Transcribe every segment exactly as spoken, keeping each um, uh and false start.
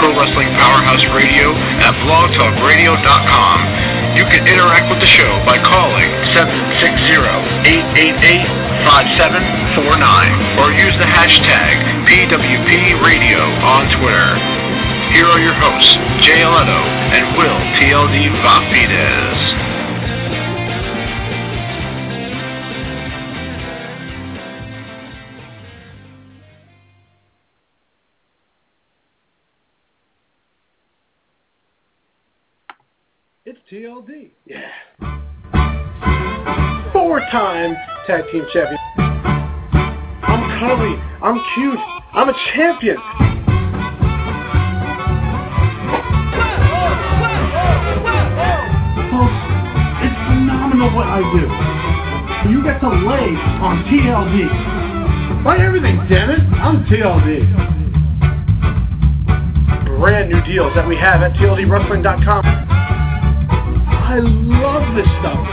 Pro Wrestling Powerhouse Radio at blog talk radio dot com. You can interact with the show by calling seven six zero, eight eight eight, five seven four nine or use the hashtag P W P Radio on Twitter. Here are your hosts, Jay Leto and Will T L D Vafides. It's T L D. Yeah. Four-time tag team champion. I'm cuddly. I'm cute. I'm a champion. Folks, it's phenomenal what I do. You get to lay on T L D. Buy everything, damn it. I'm T L D. Brand new deals that we have at T L D wrestling dot com. I love this stuff.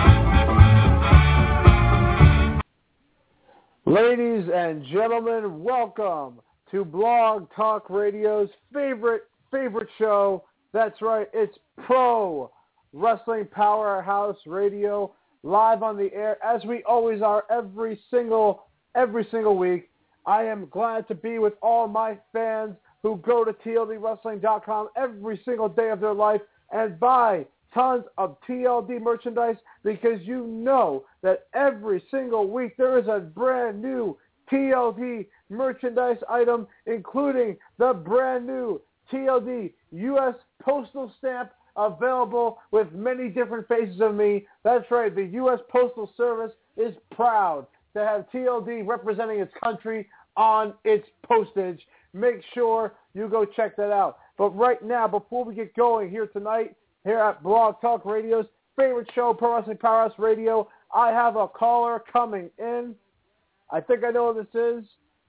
Ladies and gentlemen, welcome to Blog Talk Radio's favorite, favorite show. That's right, it's Pro Wrestling Powerhouse Radio, live on the air, as we always are every single, every single week. I am glad to be with all my fans who go to T L D wrestling dot com every single day of their life and buy tons of T L D merchandise, because you know that every single week there is a brand new T L D merchandise item, including the brand new T L D U S postal stamp available with many different faces of me. That's right, the U S Postal Service is proud to have T L D representing its country on its postage. Make sure you go check that out. But right now, before we get going here tonight, here at Blog Talk Radio's favorite show, Pro Wrestling Powerhouse Radio, I have a caller coming in. I think I know who this is.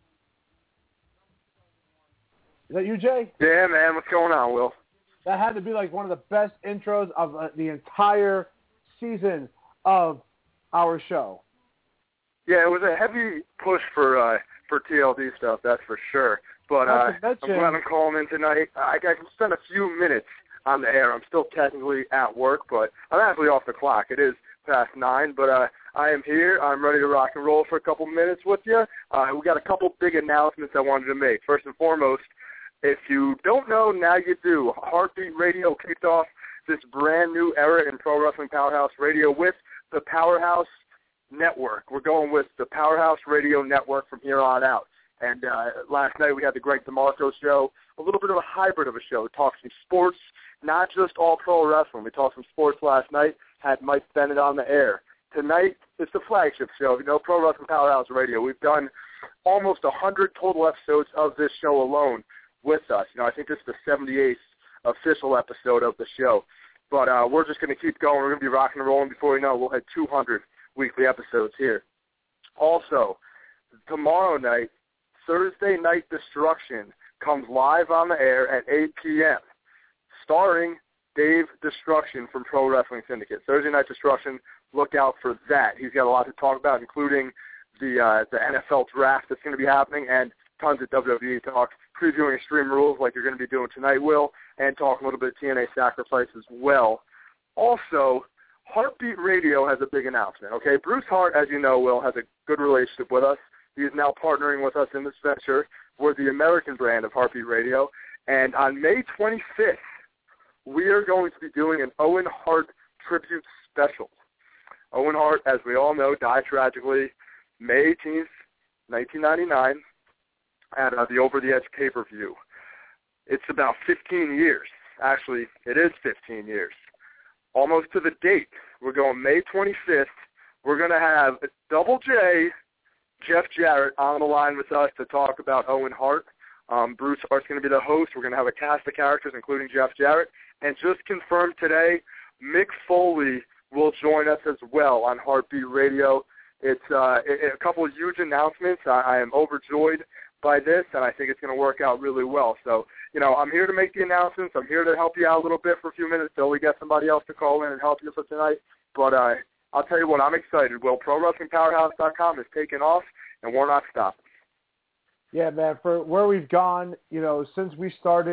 Is that you, Jay? Yeah, man. What's going on, Will? That had to be like one of the best intros of uh, the entire season of our show. Yeah, it was a heavy push for uh, for T L D stuff, that's for sure. But uh, I'm glad I'm calling in tonight. I, I can spend a few minutes on the air. I'm still technically at work, but I'm actually off the clock. It is past nine, but uh, I am here. I'm ready to rock and roll for a couple minutes with you. Uh, we got a couple big announcements I wanted to make. First and foremost, if you don't know, now you do. Heartbeat Radio kicked off this brand new era in Pro Wrestling Powerhouse Radio with the Powerhouse Network. We're going with the Powerhouse Radio Network from here on out. And uh, last night we had the Greg DeMarco show, a little bit of a hybrid of a show. We talked some sports, not just all pro wrestling. We talked some sports last night, had Mike Bennett on the air. Tonight is the flagship show, you know, Pro Wrestling Powerhouse Radio. We've done almost one hundred total episodes of this show alone with us. You know, I think this is the seventy-eighth official episode of the show. But uh, we're just going to keep going. We're going to be rocking and rolling. Before you know, we'll hit two hundred weekly episodes here. Also, tomorrow night, Thursday Night Destruction comes live on the air at eight p.m., starring Dave Destruction from Pro Wrestling Syndicate. Thursday Night Destruction, look out for that. He's got a lot to talk about, including the uh, the N F L draft that's going to be happening and tons of W W E talk, previewing Extreme Rules like you're going to be doing tonight, Will, and talking a little bit of T N A Sacrifice as well. Also, Heartbeat Radio has a big announcement, okay? Bruce Hart, as you know, Will, has a good relationship with us. He is now partnering with us in this venture. We're the American brand of Heartbeat Radio. And on May twenty-fifth, we are going to be doing an Owen Hart tribute special. Owen Hart, as we all know, died tragically May eighteenth, nineteen ninety-nine, at uh, the Over the Edge pay-per-view. It's about fifteen years. Actually, it is fifteen years. Almost to the date. We're going May twenty-fifth. We're going to have Double J, Jeff Jarrett, on the line with us to talk about Owen Hart. Um, Bruce Hart's going to be the host. We're going to have a cast of characters, including Jeff Jarrett. And just confirmed today, Mick Foley will join us as well on Heartbeat Radio. It's uh, a, a couple of huge announcements. I, I am overjoyed by this, and I think it's going to work out really well. So, you know, I'm here to make the announcements. I'm here to help you out a little bit for a few minutes till we get somebody else to call in and help you for tonight. But uh, I'll tell you what, I'm excited. Well, Pro Wrestling Powerhouse dot com is taking off, and we're not stopping. Yeah, man, for where we've gone, you know, since we started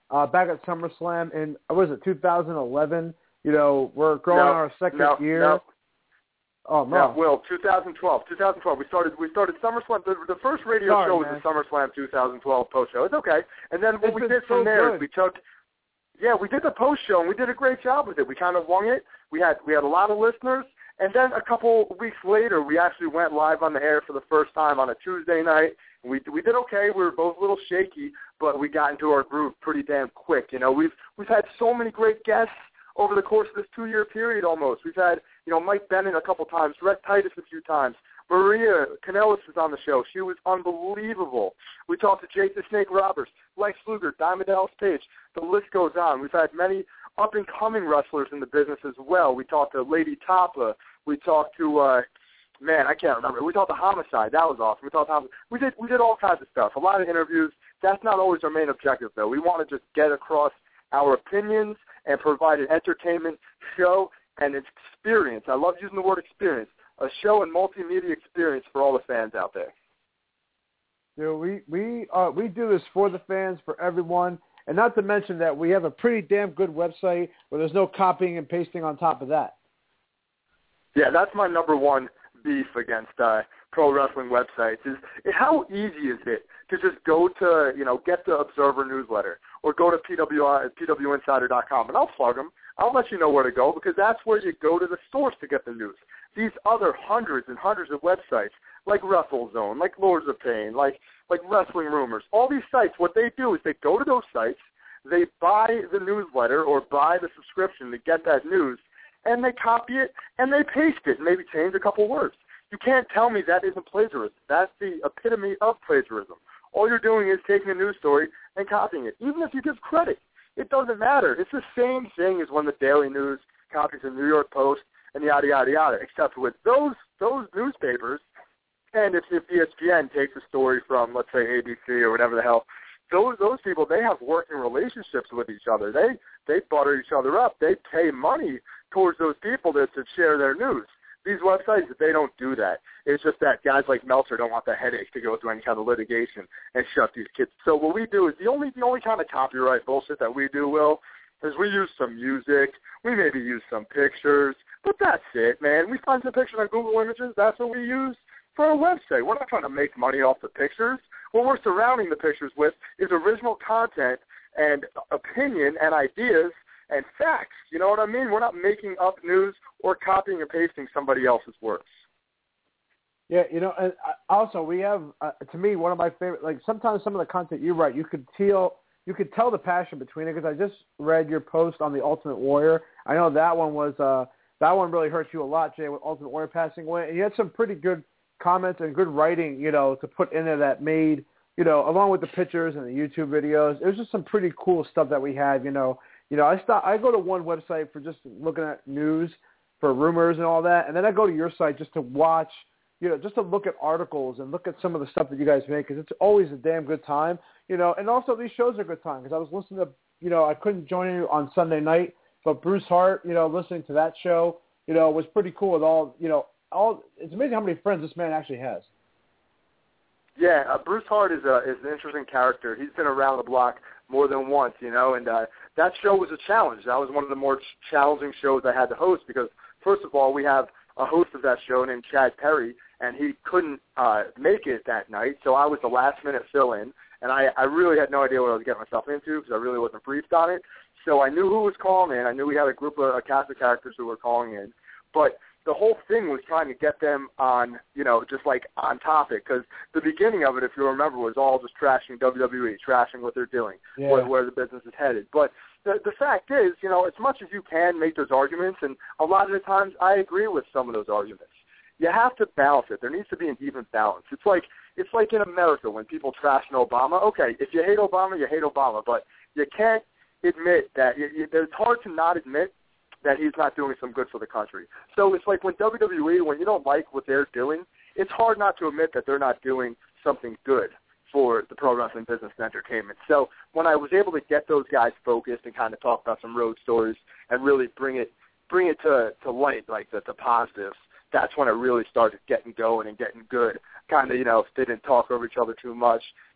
uh, back at SummerSlam in, what was it, two thousand eleven. You know, we're going no, on our second no, year. No. Oh, no. Yeah, Will, two thousand twelve. two thousand twelve. We started We started SummerSlam. The, the first radio Sorry, show man. was the SummerSlam two thousand twelve post show. It's okay. And then what it's we been did from so there good. is we took, yeah, we did the post show, and we did a great job with it. We kind of wung it. We had we had a lot of listeners. And then a couple weeks later, we actually went live on the air for the first time on a Tuesday night. We we did okay. We were both a little shaky, but we got into our groove pretty damn quick. You know, we've we've had so many great guests over the course of this two-year period almost. We've had, you know, Mike Bennett a couple times, Rhett Titus a few times. Maria Kanellis was on the show. She was unbelievable. We talked to Jake the Snake Roberts, Lex Luger, Diamond Dallas Page. The list goes on. We've had many up-and-coming wrestlers in the business as well. We talked to Lady Tapa. We talked to, uh, man, I can't remember. We talked to Homicide. That was awesome. We talked to Homicide. We did, we did all kinds of stuff, a lot of interviews. That's not always our main objective, though. We want to just get across our opinions and provide an entertainment show and experience. I love using the word experience. A show and multimedia experience for all the fans out there. You know, we we uh, we do this for the fans, for everyone, and not to mention that we have a pretty damn good website where there's no copying and pasting on top of that. Yeah, that's my number one beef against uh, pro wrestling websites is how easy is it to just go to, you know, get the Observer newsletter or go to P W Insider dot com, and I'll plug them. I'll let you know where to go because that's where you go to the source to get the news. These other hundreds and hundreds of websites like WrestleZone, like Lords of Pain, like like Wrestling Rumors, all these sites, what they do is they go to those sites, they buy the newsletter or buy the subscription to get that news, and they copy it and they paste it and maybe change a couple words. You can't tell me that isn't plagiarism. That's the epitome of plagiarism. All you're doing is taking a news story and copying it, even if you give credit. It doesn't matter. It's the same thing as when the Daily News copies the New York Post and yada, yada, yada, except with those those newspapers, and if, if E S P N takes a story from, let's say, A B C or whatever the hell, those those people, they have working relationships with each other. They they butter each other up. They pay money towards those people to, to share their news. These websites, they don't do that. It's just that guys like Meltzer don't want the headache to go through any kind of litigation and shut these kids. So what we do is the only the only kind of copyright bullshit that we do, Will, is we use some music. We maybe use some pictures, but that's it, man. We find some pictures on Google Images. That's what we use for our website. We're not trying to make money off the pictures. What we're surrounding the pictures with is original content and opinion and ideas and facts. You know what I mean? We're not making up news or copying and pasting somebody else's works. Yeah, you know, and also we have, uh, to me, one of my favorite, like sometimes some of the content you write, you could tell, you could tell the passion between it, because I just read your post on the Ultimate Warrior. I know that one was, uh, that one really hurt you a lot, Jay, with Ultimate Warrior passing away. And you had some pretty good comments and good writing, you know, to put in there that made, you know, along with the pictures and the YouTube videos, it was just some pretty cool stuff that we had, you know. You know, I stop, I go to one website for just looking at news, for rumors and all that, and then I go to your site just to watch, you know, just to look at articles and look at some of the stuff that you guys make, because it's always a damn good time, you know. And also these shows are a good time, because I was listening to, you know, I couldn't join you on Sunday night, but Bruce Hart, you know, listening to that show, you know, was pretty cool with all, you know, all. It's amazing how many friends this man actually has. Yeah, uh, Bruce Hart is a is an interesting character. He's been around the block more than once, you know, and uh, that show was a challenge. That was one of the more ch- challenging shows I had to host because, first of all, we have a host of that show named Chad Perry, and he couldn't uh, make it that night, so I was the last-minute fill-in, and I, I really had no idea what I was getting myself into because I really wasn't briefed on it. So I knew who was calling in. I knew we had a group of a cast of characters who were calling in, but the whole thing was trying to get them on, you know, just like on topic, because the beginning of it, if you remember, was all just trashing W W E, trashing what they're doing, yeah. where, where the business is headed. But the, the fact is, you know, as much as you can make those arguments, and a lot of the times I agree with some of those arguments, you have to balance it. There needs to be an even balance. It's like it's like in America when people trash Obama. Okay, if you hate Obama, you hate Obama, but you can't admit that. You, you, it's hard to not admit that he's not doing some good for the country. So it's like when W W E, when you don't like what they're doing, it's hard not to admit that they're not doing something good for the pro wrestling business and entertainment. So when I was able to get those guys focused and kind of talk about some road stories and really bring it bring it to, to light, like the, the positives, that's when it really started getting going and getting good. Kind of, you know, they didn't talk over each other too much.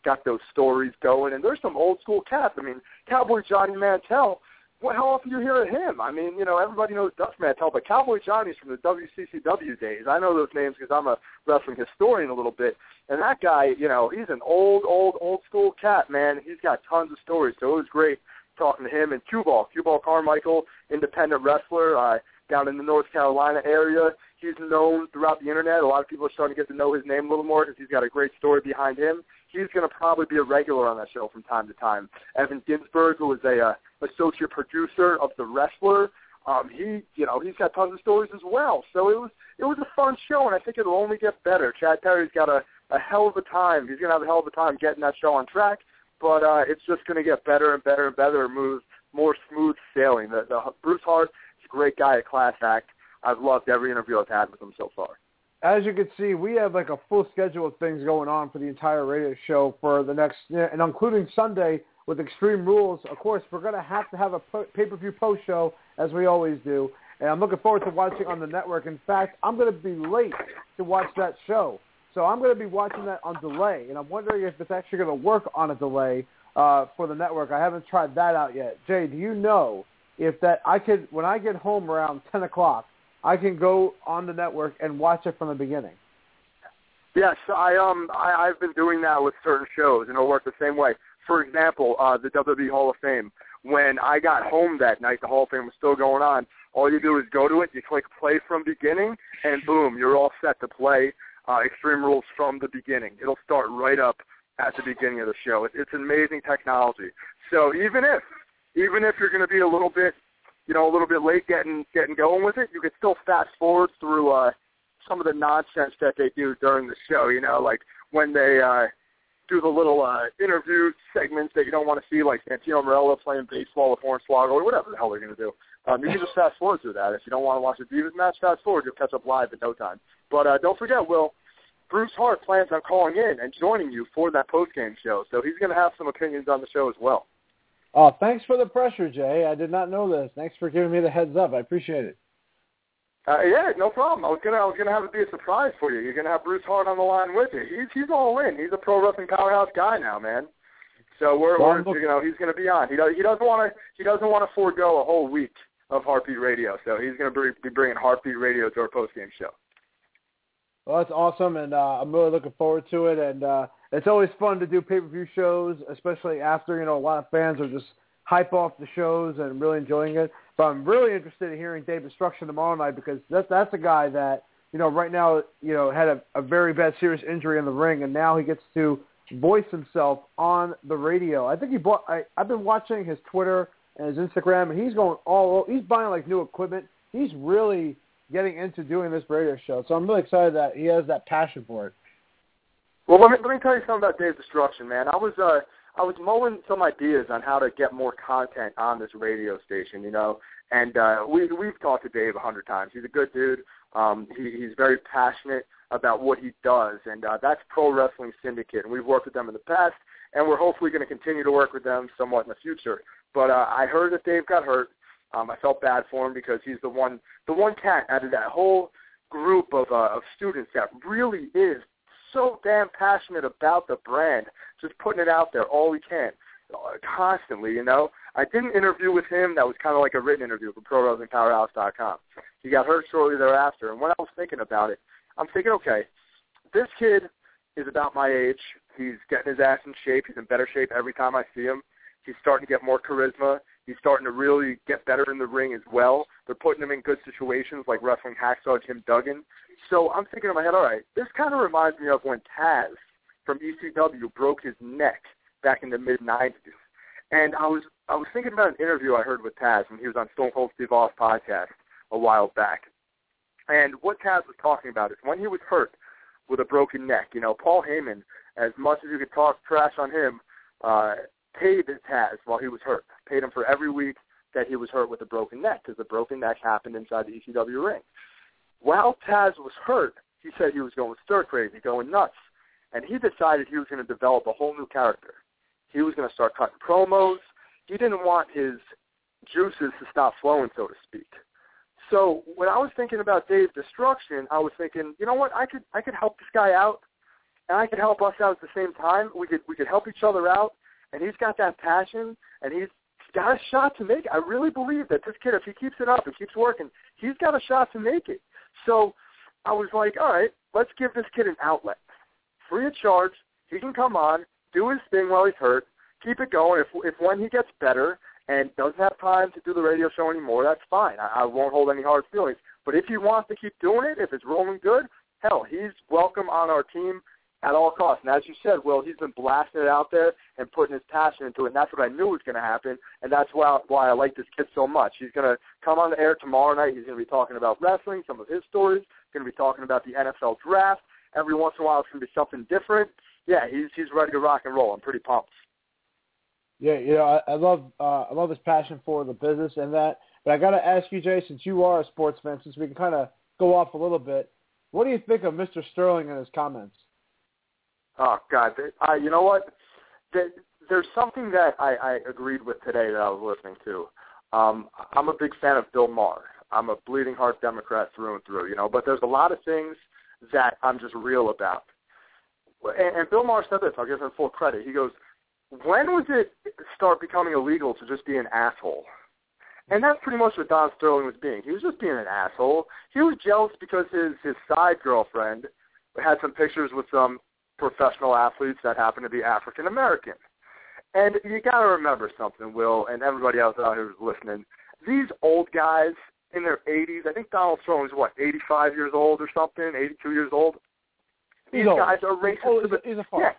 got those stories going. And there's some old-school cats. I mean, Cowboy Johnny Mantell, well, how often do you hear of him? I mean, you know, everybody knows Dutch Mantell, but Cowboy Johnny's from the W C C W days. I know those names because I'm a wrestling historian a little bit. And that guy, you know, he's an old, old, old-school cat, man. He's got tons of stories, so it was great talking to him. And Q-Ball, Q-Ball Carmichael, independent wrestler uh, down in the North Carolina area. He's known throughout the Internet. A lot of people are starting to get to know his name a little more because he's got a great story behind him. He's going to probably be a regular on that show from time to time. Evan Ginsberg, who is a uh, associate producer of The Wrestler, um, he, you know, he's got tons of stories as well. So it was it was a fun show, and I think it'll only get better. Chad Perry's got a, a hell of a time. He's going to have a hell of a time getting that show on track, but uh, it's just going to get better and better and better and move more smooth sailing. The, the Bruce Hart is a great guy, a class act. I've loved every interview I've had with him so far. As you can see, we have like a full schedule of things going on for the entire radio show for the next, and including Sunday with Extreme Rules. Of course, we're going to have to have a pay-per-view post show, as we always do, and I'm looking forward to watching on the network. In fact, I'm going to be late to watch that show, so I'm going to be watching that on delay, and I'm wondering if it's actually going to work on a delay uh, for the network. I haven't tried that out yet. Jay, do you know if that I could, when I get home around ten o'clock, I can go on the network and watch it from the beginning? Yes, I um I, I've been doing that with certain shows, and it'll work the same way. For example, uh, the W W E Hall of Fame. When I got home that night, the Hall of Fame was still going on. All you do is go to it, you click play from beginning, and boom, you're all set to play uh, Extreme Rules from the beginning. It'll start right up at the beginning of the show. It, it's amazing technology. So even if even if you're going to be a little bit you know, a little bit late getting getting going with it, you could still fast forward through uh, some of the nonsense that they do during the show, you know, like when they uh, do the little uh, interview segments that you don't want to see, like Santino Marella playing baseball with Hornswoggle or whatever the hell they're going to do. Um, you can just fast forward through that. If you don't want to watch the Divas match, fast forward. You'll catch up live in no time. But uh, don't forget, Will, Bruce Hart plans on calling in and joining you for that post-game show, so he's going to have some opinions on the show as well. Oh, thanks for the pressure, Jay. I did not know this. Thanks for giving me the heads up. I appreciate it. Uh, yeah, no problem. I was gonna, I was gonna have it be a surprise for you. You're gonna have Bruce Hart on the line with you. He's, he's all in. He's a pro wrestling powerhouse guy now, man. So we're, well, we're you know, he's gonna be on. He does, he doesn't want to, he doesn't want to forego a whole week of Heartbeat Radio. So he's gonna be, be bringing Heartbeat Radio to our post game show. Well, that's awesome, and uh, I'm really looking forward to it. And uh, it's always fun to do pay-per-view shows, especially after, you know, a lot of fans are just hype off the shows and really enjoying it. But I'm really interested in hearing Dave Destruction tomorrow night because that's, that's a guy that, you know, right now, you know, had a, a very bad serious injury in the ring, and now he gets to voice himself on the radio. I think he bought, I, I've been watching his Twitter and his Instagram, and he's going all, he's buying like new equipment. He's really getting into doing this radio show. So I'm really excited that he has that passion for it. Well, let me, let me tell you something about Dave Destruction, man. I was, uh, I was mulling some ideas on how to get more content on this radio station, you know, and uh, we, we've talked to Dave a hundred times. He's a good dude. Um, he, he's very passionate about what he does, and uh, that's Pro Wrestling Syndicate, and we've worked with them in the past, and we're hopefully going to continue to work with them somewhat in the future. But uh, I heard that Dave got hurt. Um, I felt bad for him because he's the one, the one cat out of that whole group of, uh, of students that really is so damn passionate about the brand, just putting it out there all we can, uh, constantly, you know. I did an interview with him that was kind of like a written interview for Pro Wrestling Powerhouse dot com. He got hurt shortly thereafter, and when I was thinking about it, I'm thinking, okay, this kid is about my age. He's getting his ass in shape. He's in better shape every time I see him. He's starting to get more charisma. He's starting to really get better in the ring as well. They're putting him in good situations like wrestling hacksaw Jim Duggan. So I'm thinking in my head, all right, this kind of reminds me of when Taz from E C W broke his neck back in the mid nineties. And I was I was thinking about an interview I heard with Taz when he was on Stone Cold Steve Austin's podcast a while back. And what Taz was talking about is when he was hurt with a broken neck, you know, Paul Heyman, as much as you could talk trash on him, uh, paid Taz while he was hurt, paid him for every week that he was hurt with a broken neck, because the broken neck happened inside the E C W ring. While Taz was hurt, he said he was going stir crazy, going nuts, and he decided he was going to develop a whole new character. He was going to start cutting promos. He didn't want his juices to stop flowing, so to speak. So when I was thinking about Dave Destruction, I was thinking, you know what, I could I could help this guy out, and I could help us out at the same time. We could we could help each other out, and he's got that passion, and he's got a shot to make it. I really believe that this kid, if he keeps it up and keeps working, he's got a shot to make it. So I was like, all right, let's give this kid an outlet. Free of charge. He can come on, do his thing while he's hurt, keep it going. If if when he gets better and doesn't have time to do the radio show anymore, that's fine. I, I won't hold any hard feelings. But if he wants to keep doing it, if it's rolling good, hell, he's welcome on our team at all costs. And as you said, Will, he's been blasting it out there and putting his passion into it, and that's what I knew was going to happen, and that's why, why I like this kid so much. He's going to come on the air tomorrow night. He's going to be talking about wrestling, some of his stories. He's going to be talking about the N F L draft. Every once in a while it's going to be something different. Yeah, he's he's ready to rock and roll. I'm pretty pumped. Yeah, you know, I, I love uh, I love his passion for the business and that. But I got to ask you, Jay, since you are a sports fan, since we can kind of go off a little bit, what do you think of Mister Sterling and his comments? Oh, God. I, you know what? There's something that I, I agreed with today that I was listening to. Um, I'm a big fan of Bill Maher. I'm a bleeding heart Democrat through and through, you know, but there's a lot of things that I'm just real about. And, and Bill Maher said this. I'll give him full credit. He goes, when was it start becoming illegal to just be an asshole? And that's pretty much what Don Sterling was being. He was just being an asshole. He was jealous because his, his side girlfriend had some pictures with some professional athletes that happened to be African American. And you got to remember something, Will, and everybody else out here who's listening. These old guys in their eighties, I think Donald Sterling's, what, eighty-five years old or something, eighty-two years old? These he's guys old. are racist oh, to the he's a yeah.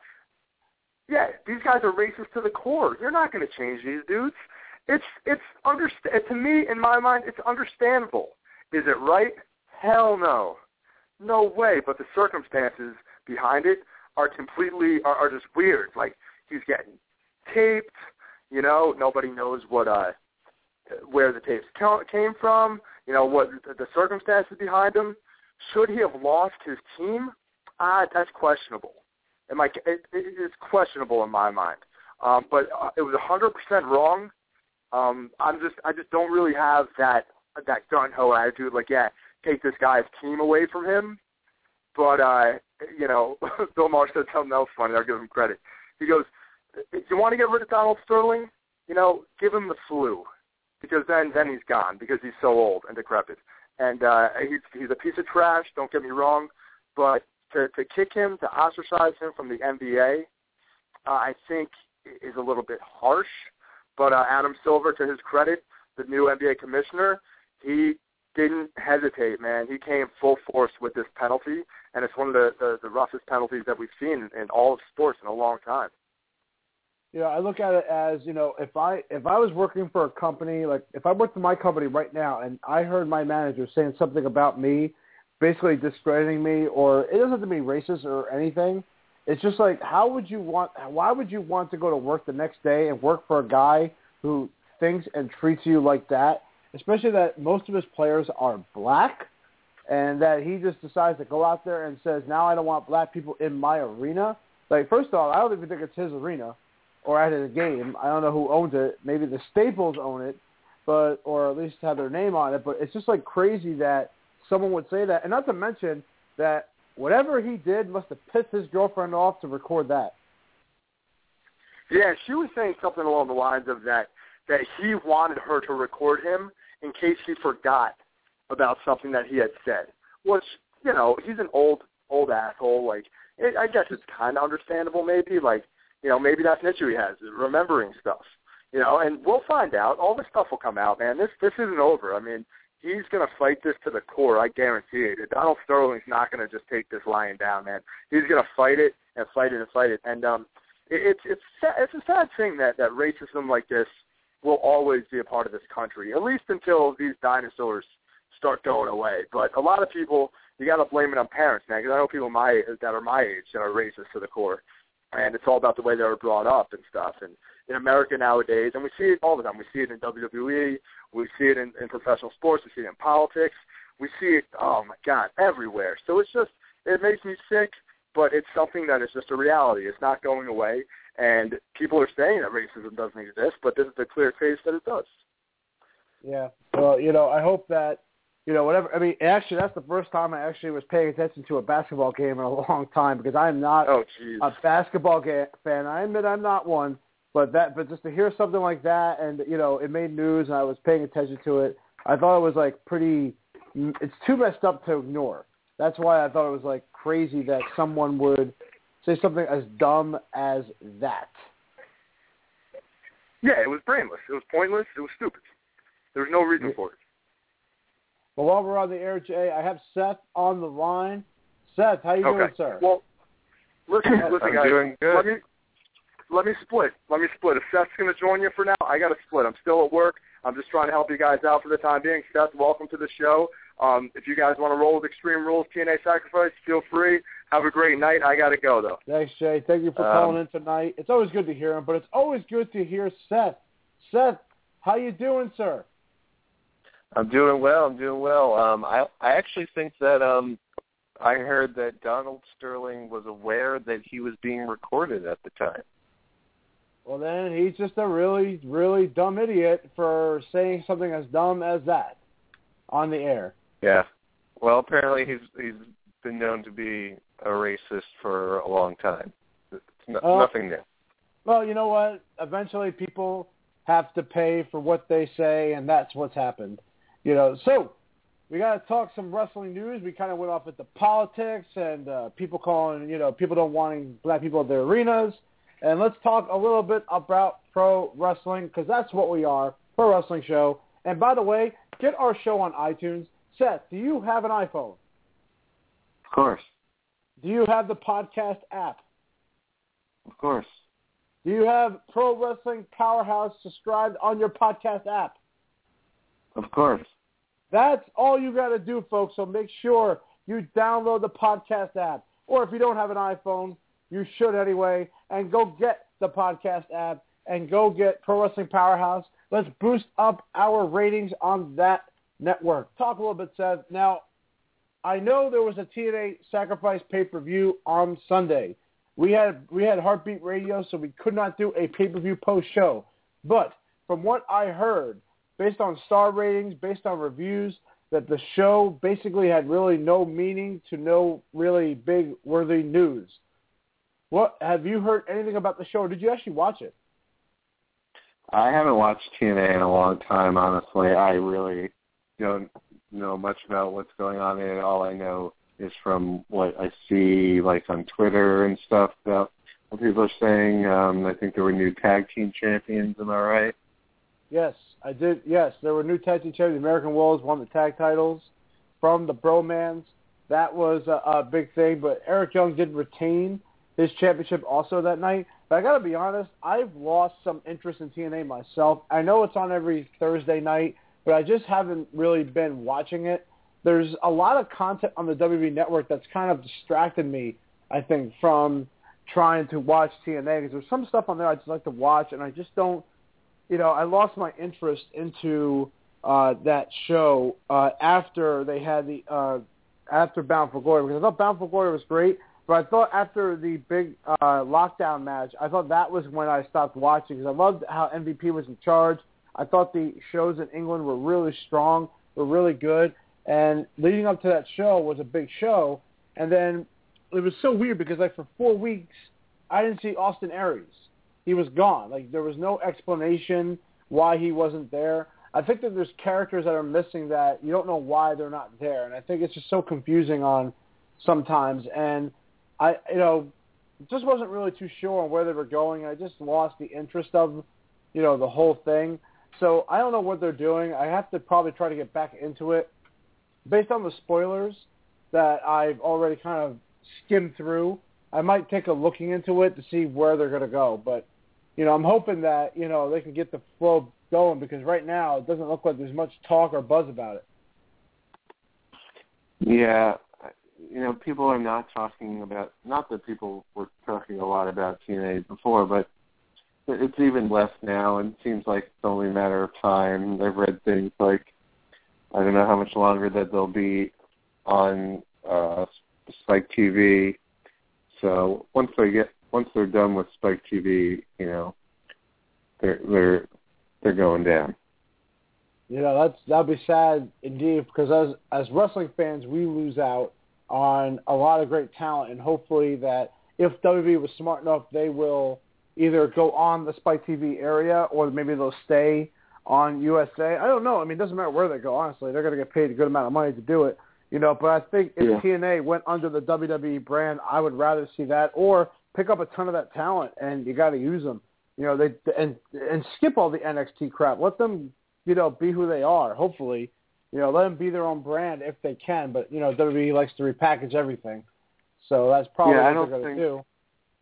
yeah, these guys are racist to the core. You're not going to change these dudes. It's it's understand to me, in my mind, it's understandable. Is it right? Hell no. No way. But the circumstances behind it are completely are, are just weird. Like, he's getting taped, you know, nobody knows what uh where the tapes came from, you know, what the circumstances behind him. Should he have lost his team? Ah, that's questionable. It might, it, it, it's questionable in my mind. Um, but uh, it was one hundred percent wrong. Um, I'm just, I just don't really have that that gun-ho attitude. Like, yeah, take this guy's team away from him. But uh, you know, Bill Maher said something else funny. I'll give him credit. He goes, "If you want to get rid of Donald Sterling, you know, give him the flu, because then then he's gone because he's so old and decrepit. And uh, he's he's a piece of trash. Don't get me wrong, but to to kick him, to ostracize him from the N B A, uh, I think is a little bit harsh. But uh, Adam Silver, to his credit, the new N B A commissioner, he didn't hesitate, man. He came full force with this penalty, and it's one of the, the, the roughest penalties that we've seen in all of sports in a long time. Yeah, I look at it as, you know, if I if I was working for a company, like if I worked for my company right now and I heard my manager saying something about me, basically discrediting me, or it doesn't have to be racist or anything. It's just like, how would you want, why would you want to go to work the next day and work for a guy who thinks and treats you like that, especially that most of his players are black, and that he just decides to go out there and says, now I don't want black people in my arena. Like, first of all, I don't even think it's his arena or at his game. I don't know who owns it. Maybe the Staples own it, but or at least have their name on it. But it's just like crazy that someone would say that. And not to mention that whatever he did must have pissed his girlfriend off to record that. Yeah, she was saying something along the lines of that, that he wanted her to record him in case he forgot about something that he had said. Which, you know, he's an old, old asshole. Like, it, I guess it's kind of understandable maybe. Like, you know, maybe that's an issue he has, remembering stuff. You know, and we'll find out. All this stuff will come out, man. This this isn't over. I mean, he's going to fight this to the core, I guarantee it. Donald Sterling's not going to just take this lying down, man. He's going to fight it and fight it and fight it. And um, it, it's it's it's a sad thing that, that racism like this will always be a part of this country, at least until these dinosaurs start going away. But a lot of people, you got to blame it on parents, man, because I know people my that are my age that are racist to the core. And it's all about the way they were brought up and stuff. And in America nowadays, and we see it all the time. We see it in W W E. We see it in, in professional sports. We see it in politics. We see it, oh, my God, everywhere. So it's just, it makes me sick, but it's something that is just a reality. It's not going away. And people are saying that racism doesn't exist, but this is the clear case that it does. Yeah. Well, you know, I hope that you know, whatever. I mean, actually, that's the first time I actually was paying attention to a basketball game in a long time because I'm not oh, a basketball ga- fan. I admit I'm not one, but that, but just to hear something like that, and you know, it made news, and I was paying attention to it. I thought it was like pretty. It's too messed up to ignore. That's why I thought it was like crazy that someone would say something as dumb as that. Yeah, it was brainless. It was pointless. It was stupid. There was no reason yeah. for it. Well, while we're on the air, Jay, I have Seth on the line. Seth, how you okay. doing, sir? Well, listen, listen, I'm guys. doing good. Let me let me split. Let me split. If Seth's going to join you for now, I got to split. I'm still at work. I'm just trying to help you guys out for the time being. Seth, welcome to the show. Um, if you guys want to roll with Extreme Rules, T N A Sacrifice, feel free. Have a great night. I got to go, though. Thanks, Jay. Thank you for um, calling in tonight. It's always good to hear him, but it's always good to hear Seth. Seth, how you doing, sir? I'm doing well. I'm doing well. Um, I I actually think that um, I heard that Donald Sterling was aware that he was being recorded at the time. Well, then he's just a really, really dumb idiot for saying something as dumb as that on the air. Yeah. Well, apparently he's he's been known to be a racist for a long time. It's no, uh, nothing new. Well, you know what? Eventually people have to pay for what they say, and that's what's happened. You know, so we got to talk some wrestling news. We kind of went off at the politics and uh, people calling, you know, people don't wanting black people at their arenas. And let's talk a little bit about pro wrestling because that's what we are, Pro Wrestling Show. And by the way, get our show on iTunes. Seth, do you have an iPhone? Of course. Do you have the podcast app? Of course. Do you have Pro Wrestling Powerhouse subscribed on your podcast app? Of course. That's all you got to do, folks. So make sure you download the podcast app. Or if you don't have an iPhone, you should anyway. And go get the podcast app and go get Pro Wrestling Powerhouse. Let's boost up our ratings on that network. Talk a little bit, Seth. Now, I know there was a T N A Sacrifice pay-per-view on Sunday. We had we had Heartbeat Radio, so we could not do a pay-per-view post-show. But from what I heard, based on star ratings, based on reviews, that the show basically had really no meaning to no really big worthy news. What have you heard anything about the show, or did you actually watch it? I haven't watched T N A in a long time, honestly. I really don't know much about what's going on in it. All I know is from what I see, like, on Twitter and stuff about what people are saying. Um, I think there were new tag team champions, am I right? Yes, I did. Yes, there were new tag team champions. American Wolves won the tag titles from the Bromans. That was a, a big thing, but Eric Young did retain his championship also that night. But I got to be honest, I've lost some interest in T N A myself. I know it's on every Thursday night, but I just haven't really been watching it. There's a lot of content on the W W E Network that's kind of distracted me, I think, from trying to watch T N A, because there's some stuff on there I just like to watch, and I just don't, you know, I lost my interest into uh, that show uh, after they had the, uh, after Bound for Glory, because I thought Bound for Glory was great, but I thought after the big uh, lockdown match, I thought that was when I stopped watching, because I loved how M V P was in charge. I thought the shows in England were really strong, were really good, and leading up to that show was a big show, and then it was so weird because, like, for four weeks, I didn't see Austin Aries. He was gone. Like, there was no explanation why he wasn't there. I think that there's characters that are missing that you don't know why they're not there, and I think it's just so confusing on sometimes, and I, you know, just wasn't really too sure on where they were going. I just lost the interest of, you know, the whole thing. So I don't know what they're doing. I have to probably try to get back into it. Based on the spoilers that I've already kind of skimmed through, I might take a looking into it to see where they're going to go. But, you know, I'm hoping that, you know, they can get the flow going, because right now it doesn't look like there's much talk or buzz about it. Yeah. You know, people are not talking about, not that people were talking a lot about T N A before, but it's even less now, and it seems like it's only a matter of time. I've read things like, I don't know how much longer that they'll be on uh, Spike T V. So once they get, once they're done with Spike T V, you know, they're they're they're going down. You know, that's that'd be sad indeed, because as as wrestling fans, we lose out on a lot of great talent, and hopefully that if W W E was smart enough, they will either go on the Spike T V area or maybe they'll stay on U S A. I don't know. I mean, it doesn't matter where they go, honestly. They're going to get paid a good amount of money to do it. You know, but I think if yeah. T N A went under the W W E brand, I would rather see that, or pick up a ton of that talent, and you got to use them. You know, they and and skip all the N X T crap. Let them, you know, be who they are. Hopefully, you know, let them be their own brand if they can. But you know, W W E likes to repackage everything, so that's probably yeah, what they're going to do.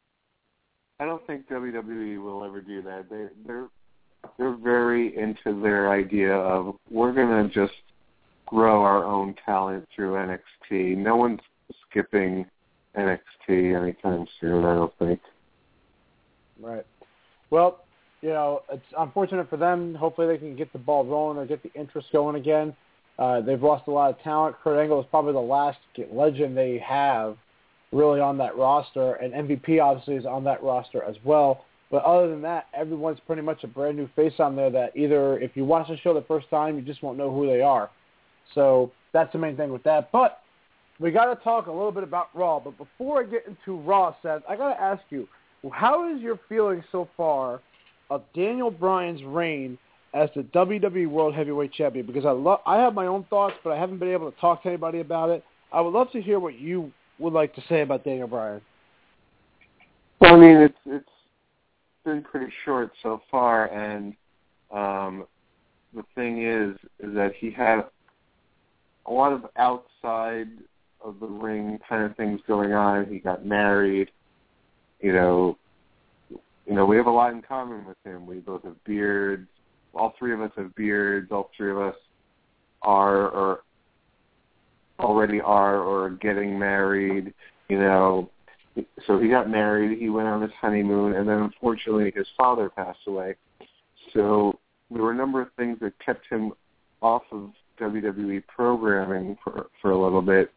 I don't think W W E will ever do that. They they're they're very into their idea of we're going to just grow our own talent through N X T. No one's skipping N X T anytime soon, I don't think. Right. Well, you know, it's unfortunate for them. Hopefully they can get the ball rolling or get the interest going again. Uh, they've lost a lot of talent. Kurt Angle is probably the last legend they have really on that roster, and M V P obviously is on that roster as well. But other than that, everyone's pretty much a brand new face on there that either if you watch the show the first time, you just won't know who they are. So that's the main thing with that. But we got to talk a little bit about Raw. But before I get into Raw, Seth, I got to ask you, how is your feeling so far of Daniel Bryan's reign as the W W E World Heavyweight Champion? Because I lo- I have my own thoughts, but I haven't been able to talk to anybody about it. I would love to hear what you would like to say about Daniel Bryan. Well, I mean, it's it's been pretty short so far, and um, the thing is, is that he had a lot of outside of the ring kind of things going on. He got married. You know, you know, we have a lot in common with him. We both have beards. All three of us have beards. All three of us are or already are or are getting married. You know, so he got married. He went on his honeymoon, and then unfortunately his father passed away. So there were a number of things that kept him off of W W E programming for for a little bit.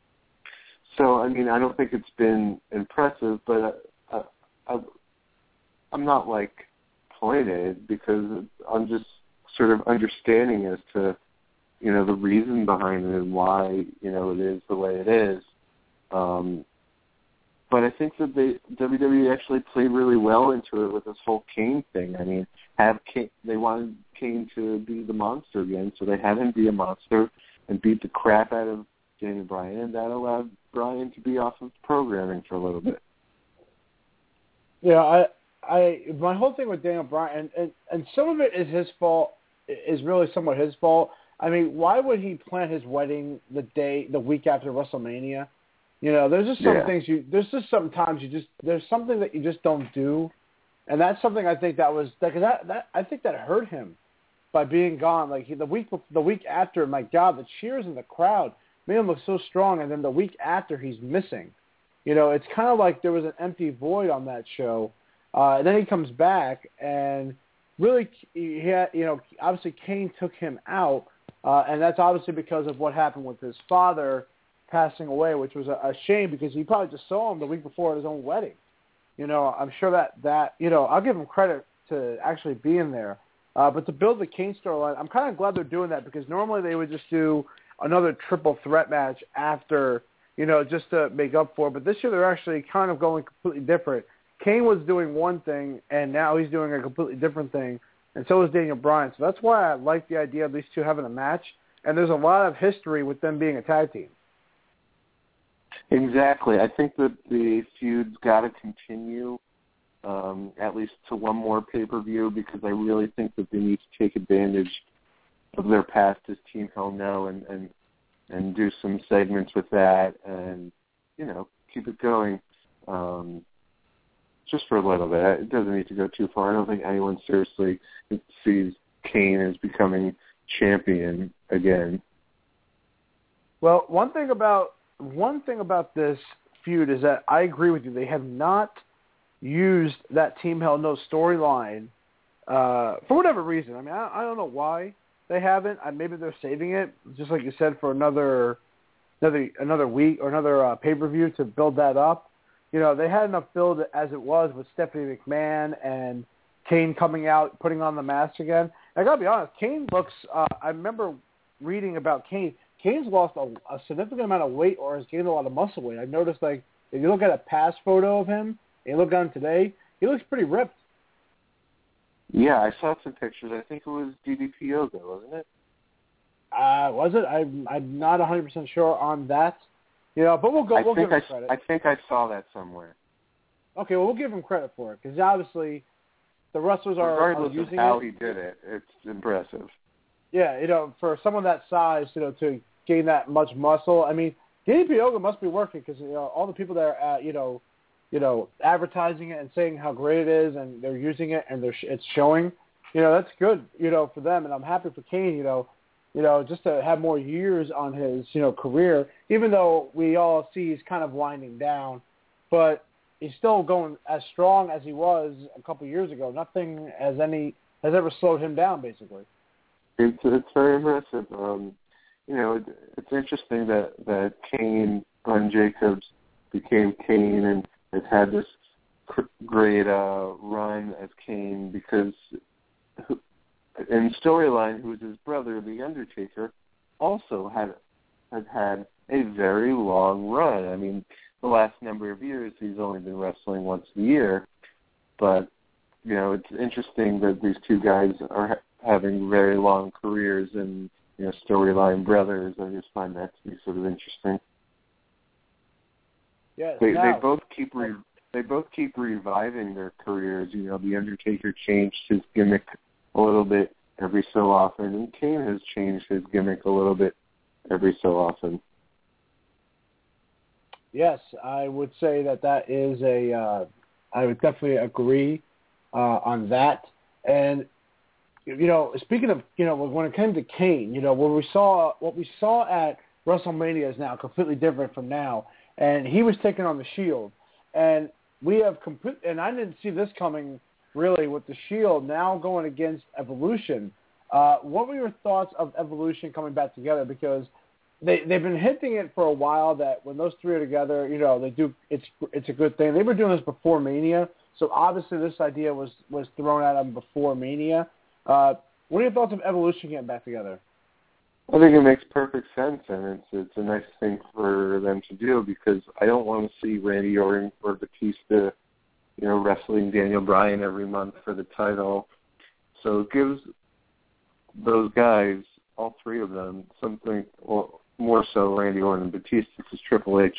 So I mean, I don't think it's been impressive, but I, I, I'm not like pointed because I'm just sort of understanding as to, you know, the reason behind it and why, you know, it is the way it is. Um, but I think that they, W W E actually played really well into it with this whole Kane thing. I mean, have Kane, they wanted Kane to be the monster again, so they had him be a monster and beat the crap out of Daniel Bryan, and that allowed Bryan to be off of programming for a little bit. Yeah, I, I, my whole thing with Daniel Bryan, and, and, and some of it is his fault, is really somewhat his fault. I mean, why would he plan his wedding the day, the week after WrestleMania? You know, there's just some yeah. things you, there's just sometimes you just, there's something that you just don't do. And that's something I think that was, because that, that, I think that hurt him by being gone. Like he, the week, the week after, my God, the cheers in the crowd made him look so strong. And then the week after he's missing, you know, it's kind of like there was an empty void on that show. Uh, and then he comes back and really, he had, you know, obviously Kane took him out. Uh, and that's obviously because of what happened with his father passing away, which was a, a shame because he probably just saw him the week before his own wedding. You know, I'm sure that, that you know, I'll give him credit to actually being there. Uh, but to build the Kane storyline, I'm kind of glad they're doing that because normally they would just do another triple threat match after, you know, just to make up for it. But this year they're actually kind of going completely different. Kane was doing one thing, and now he's doing a completely different thing, and so is Daniel Bryan. So that's why I like the idea of these two having a match, and there's a lot of history with them being a tag team. Exactly. I think that the feud's got to continue um, at least to one more pay-per-view because I really think that they need to take advantage of their past as Team Hell No and, and, and do some segments with that and, you know, keep it going um, just for a little bit. It doesn't need to go too far. I don't think anyone seriously sees Kane as becoming champion again. Well, one thing about One thing about this feud is that I agree with you. They have not used that Team Hell No storyline uh, for whatever reason. I mean, I, I don't know why they haven't. I, maybe they're saving it, just like you said, for another another another week or another uh, pay-per-view to build that up. You know, they had enough build as it was with Stephanie McMahon and Kane coming out, putting on the mask again. I got to be honest, Kane looks, uh, I remember reading about Kane. Kane's lost a, a significant amount of weight or has gained a lot of muscle weight. I've noticed, like, if you look at a past photo of him and you look at him today, he looks pretty ripped. Yeah, I saw some pictures. I think it was D D P Yoga, wasn't it? Uh, was it? I'm, I'm not one hundred percent sure on that. You know, but we'll go. I we'll think give him I, credit. I think I saw that somewhere. Okay, well, we'll give him credit for it because obviously the wrestlers are, Regardless are using of how it. he did it, it's impressive. Yeah, you know, for someone that size, you know, to gain that much muscle. I mean, D D P Yoga must be working because you know all the people that are, uh, you know, you know, advertising it and saying how great it is, and they're using it and they're sh- it's showing. You know, that's good, you know, for them, and I'm happy for Kane. You know, you know, just to have more years on his, you know, career, even though we all see he's kind of winding down, but he's still going as strong as he was a couple of years ago. Nothing has any has ever slowed him down, basically. It's it's very impressive. Um, you know, it, it's interesting that that Kane on Jacobs became Kane and has had this cr- great uh, run as Kane because in storyline, who was his brother, The Undertaker, also had has had a very long run. I mean, the last number of years he's only been wrestling once a year, but you know, it's interesting that these two guys are ha- having very long careers and, you know, storyline brothers. I just find that to be sort of interesting. Yes, they now, they both keep re- they both keep reviving their careers. You know, The Undertaker changed his gimmick a little bit every so often, and Kane has changed his gimmick a little bit every so often. Yes, I would say that that is a. Uh, I would definitely agree uh, on that. And you know, speaking of, you know, when it came to Kane, you know, what we saw, what we saw at WrestleMania is now completely different from now. And he was taking on the Shield, and we have complete. And I didn't see this coming really with the Shield now going against Evolution. Uh, what were your thoughts of Evolution coming back together? Because they they've been hinting it for a while that when those three are together, you know, they do. It's it's a good thing. They were doing this before Mania, so obviously this idea was was thrown at them before Mania. Uh, what are your thoughts of Evolution getting back together? I think it makes perfect sense, and it's it's a nice thing for them to do because I don't want to see Randy Orton or Batista, you know, wrestling Daniel Bryan every month for the title. So it gives those guys, all three of them, something, well, more so Randy Orton and Batista, because Triple H,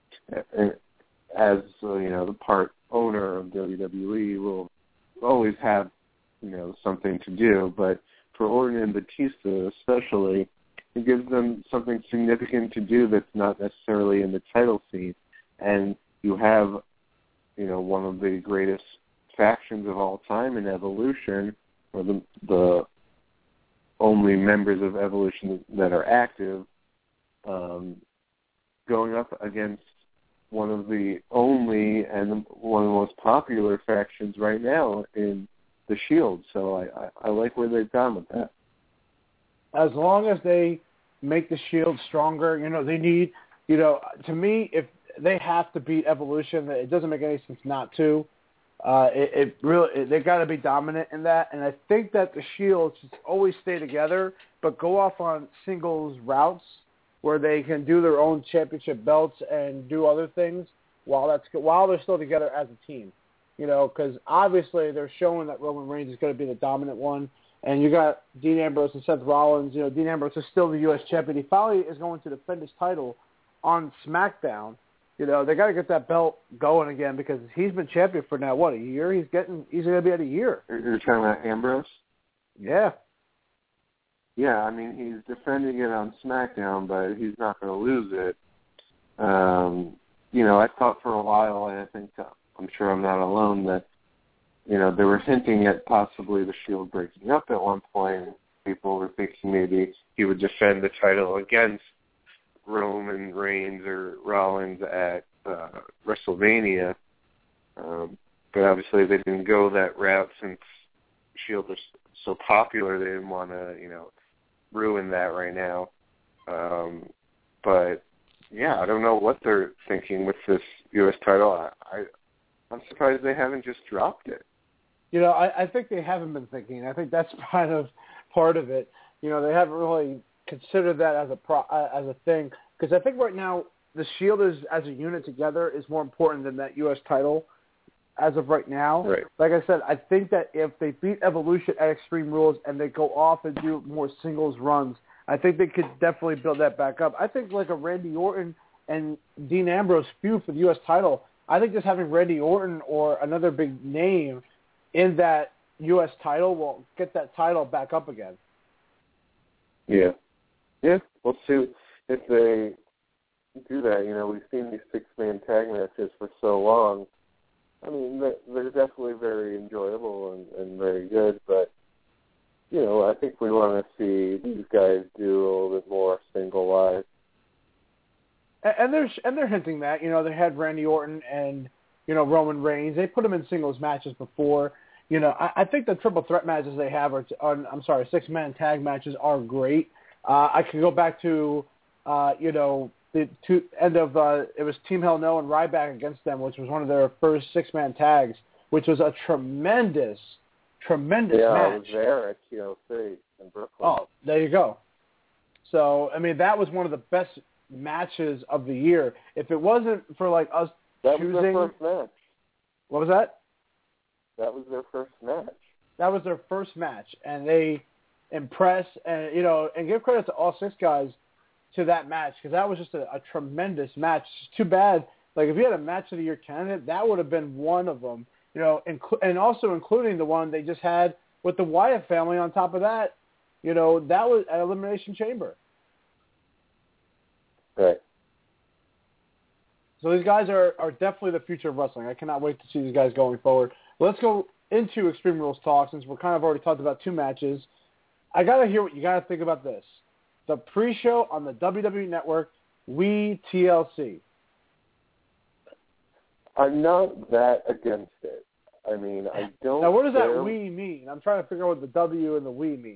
as uh, you know, the part owner of W W E, will always have, you know, something to do, but for Orton and Batista especially, it gives them something significant to do that's not necessarily in the title scene. And you have, you know, one of the greatest factions of all time in Evolution, or the, the only members of Evolution that are active, um, going up against one of the only and one of the most popular factions right now in the Shield. So I, I, I like where they've gone with that. As long as they make the Shield stronger, you know, they need, you know, to me, if they have to beat Evolution, it doesn't make any sense not to. Uh, it, it really, it, they've got to be dominant in that. And I think that the Shield should always stay together, but go off on singles routes where they can do their own championship belts and do other things while that's while they're still together as a team. You know, because obviously they're showing that Roman Reigns is going to be the dominant one. And you got Dean Ambrose and Seth Rollins. You know, Dean Ambrose is still the U S champion. He finally is going to defend his title on SmackDown. You know, they got to get that belt going again because he's been champion for now, what, a year? He's getting, he's going to be at a year. You're talking about Ambrose? Yeah. Yeah, I mean, he's defending it on SmackDown, but he's not going to lose it. Um, you know, I thought for a while, and I think uh, I'm sure I'm not alone, that, you know, they were hinting at possibly the Shield breaking up at one point. People were thinking maybe he would defend the title against Roman Reigns or Rollins at uh, WrestleMania. Um, but obviously they didn't go that route since Shield was so popular. They didn't want to, you know, ruin that right now. Um, but, yeah, I don't know what they're thinking with this U S title. I, I, I'm surprised they haven't just dropped it. You know, I, I think they haven't been thinking. I think that's kind of part of it. You know, they haven't really considered that as a pro, uh, as a thing, because I think right now the Shield is as a unit together is more important than that U S title as of right now. Right. Like I said, I think that if they beat Evolution at Extreme Rules and they go off and do more singles runs, I think they could definitely build that back up. I think like a Randy Orton and Dean Ambrose feud for the U S title, I think just having Randy Orton or another big name in that U S title will get that title back up again. Yeah. Yeah, we'll see if they do that. You know, we've seen these six-man tag matches for so long. I mean, they're definitely very enjoyable and, and very good, but, you know, I think we want to see these guys do a little bit more single-wise. And, and, they're, and they're hinting that, you know, they had Randy Orton and, you know, Roman Reigns. They put them in singles matches before. You know, I, I think the triple threat matches they have are, are I'm sorry, six-man tag matches are great. Uh, I could go back to, uh, you know, the two, end of, uh, it was Team Hell No and Ryback against them, which was one of their first six-man tags, which was a tremendous, tremendous yeah, match. Yeah, I was there at T L C in Brooklyn. Oh, there you go. So, I mean, that was one of the best matches of the year. If it wasn't for, like, us that choosing... That was their first match. What was that? That was their first match. That was their first match, and they impress and, you know, and give credit to all six guys to that match, because that was just a, a tremendous match. It's too bad, like, if you had a match of the year candidate, that would have been one of them, you know, inc- and also including the one they just had with the Wyatt family on top of that. You know, that was at Elimination Chamber. Right. So these guys are, are definitely the future of wrestling. I cannot wait to see these guys going forward. Let's go into Extreme Rules talk, since we're kind of already talked about two matches. I got to hear what you got to think about this. The pre-show on the W W E Network, We T L C. I'm not that against it. I mean, I don't... Now, what does that care. we mean? I'm trying to figure out what the W and the we mean.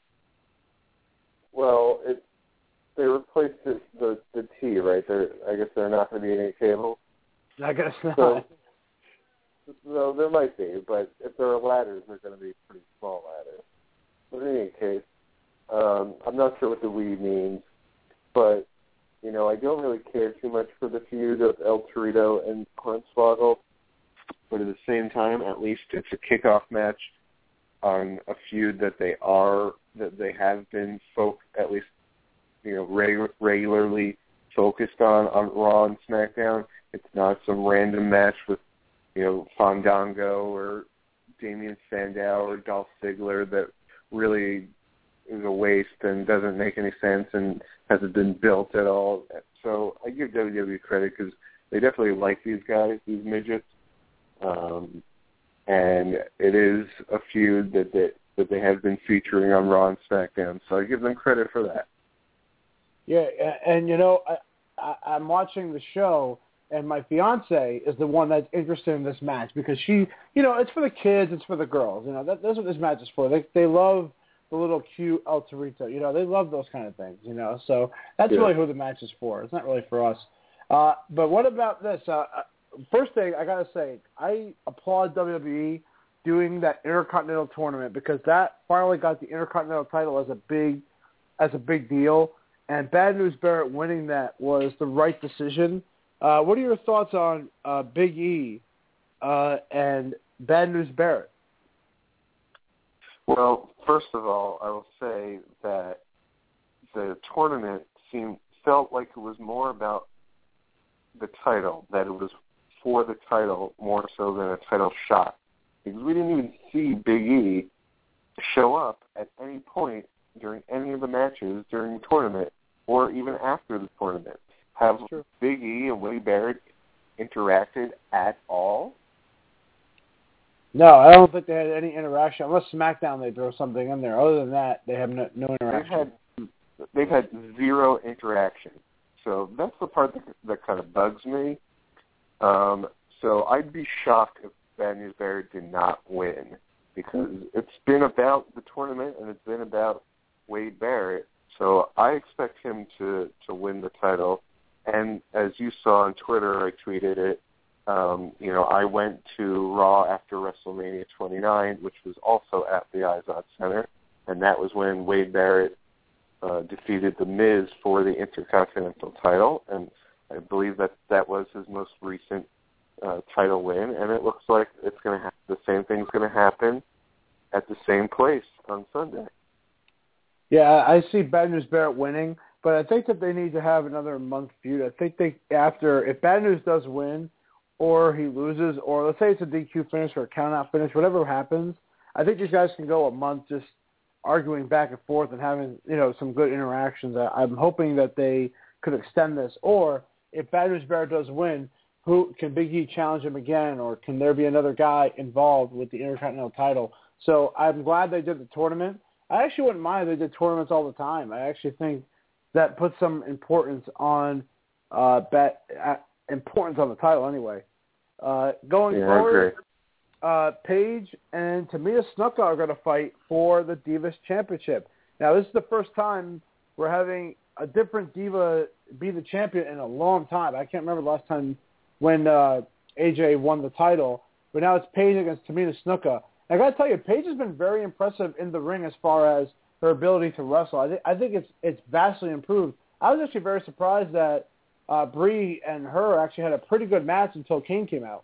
Well, it, they replaced it, the the T, right? They're, I guess they're not going to be any cable. I guess not. So, so there might be, but if there are ladders, they're going to be pretty small ladders. But in any case, um, I'm not sure what the we means, but, you know, I don't really care too much for the feud of El Torito and Hornswoggle, but at the same time, at least it's a kickoff match on a feud that they are, that they have been, folk, at least, you know, reg- regularly focused on, on Raw and SmackDown. It's not some random match with, you know, Fandango or Damien Sandow or Dolph Ziggler that really is a waste and doesn't make any sense and hasn't been built at all. So I give W W E credit because they definitely like these guys, these midgets, um, and it is a feud that they, that they have been featuring on Raw and SmackDown. So I give them credit for that. Yeah, and you know, I, I, I'm watching the show, and my fiance is the one that's interested in this match because she, you know, it's for the kids, it's for the girls. You know, that, that's what this match is for. They they love the little cute El Torito. You know, they love those kind of things. You know, so that's yeah. really who the match is for. It's not really for us. Uh, but what about this? Uh, first thing I gotta say, I applaud W W E doing that Intercontinental tournament because that finally got the Intercontinental title as a big, as a big deal. And Bad News Barrett winning that was the right decision. Uh, what are your thoughts on uh, Big E uh, and Bad News Barrett? Well, first of all, I will say that the tournament seemed felt like it was more about the title, that it was for the title more so than a title shot. Because we didn't even see Big E show up at any point during any of the matches during the tournament or even after the tournament. Have Big E and Wade Barrett interacted at all? No, I don't think they had any interaction. Unless SmackDown, they throw something in there. Other than that, they have no, no interaction. They've had, they've had zero interaction. So that's the part that, that kind of bugs me. Um, so I'd be shocked if Bad News Barrett did not win because it's been about the tournament and it's been about Wade Barrett. So I expect him to, to win the title. And as you saw on Twitter, I tweeted it. Um, you know, I went to Raw after WrestleMania twenty-nine, which was also at the Izod Center, and that was when Wade Barrett uh, defeated The Miz for the Intercontinental title, and I believe that that was his most recent uh, title win, and it looks like it's going to ha- the same thing's going to happen at the same place on Sunday. Yeah, I see Bad News Barrett winning, but I think that they need to have another month feud. I think they after if Bad News does win, or he loses, or let's say it's a D Q finish or a count-out finish, whatever happens, I think these guys can go a month just arguing back and forth and having, you know, some good interactions. I, I'm hoping that they could extend this. Or if Bad News Barrett does win, who can Big E challenge him again, or can there be another guy involved with the Intercontinental title? So I'm glad they did the tournament. I actually wouldn't mind if they did tournaments all the time. I actually think that puts some importance on uh, bet, uh, importance on the title anyway. Uh, going yeah, forward, uh, Paige and Tamina Snuka are going to fight for the Divas Championship. Now, this is the first time we're having a different diva be the champion in a long time. I can't remember the last time when uh, A J won the title, but now it's Paige against Tamina Snuka. I got to tell you, Paige has been very impressive in the ring as far as her ability to wrestle. I, th- I think it's it's vastly improved. I was actually very surprised that uh, Brie and her actually had a pretty good match until Kane came out.